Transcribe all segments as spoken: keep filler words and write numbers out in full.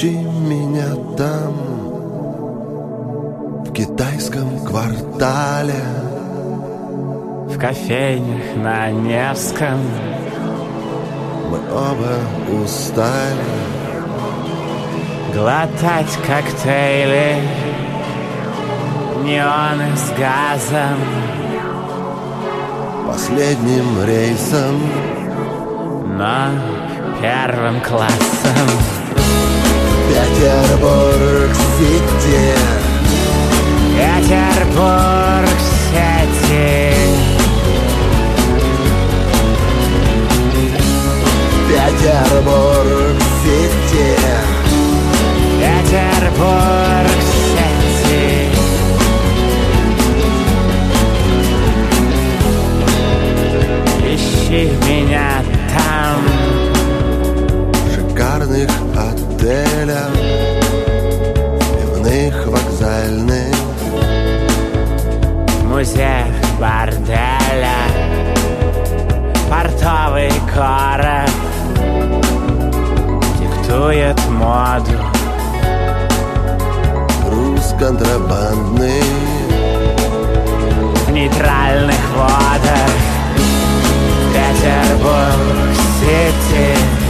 Ищи меня там, в китайском квартале, в кофейнях на Невском. Мы оба устали глотать коктейли, неоны с газом, последним рейсом, но первым классом. Петербург-Сити, Петербург-Сити, Петербург-Сити, Петербург-Сити. Ищи меня там, в шикарных отелях, пивных вокзальных, музеях борделя, портовый город диктует моду. груз контрабандный В нейтральных водах Петербург-Сити,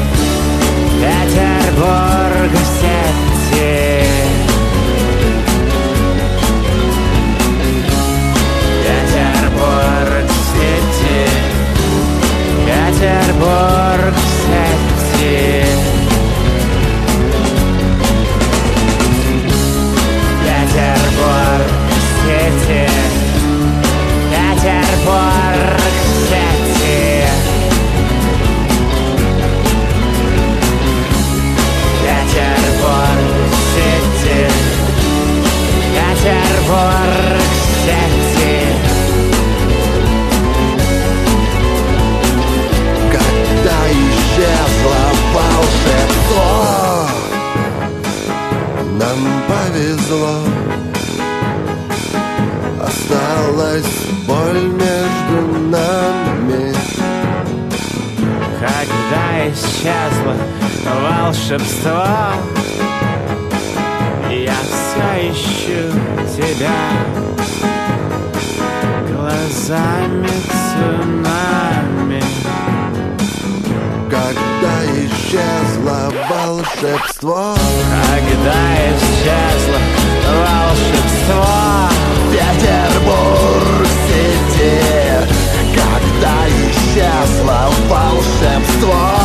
Петербург-Сити. Петербург-Сити, Петербург-Сити. Петербург-Сити, Петербург-Сити. Петербург-Сити, Петербург-Сити. когда исчезло волшебство. Нам повезло, осталась боль между нами. Когда исчезло волшебство, я все ищу тебя глазами цунами. Когда исчезло волшебство, Когда исчезло волшебство, Петербург-Сити, когда исчезло волшебство.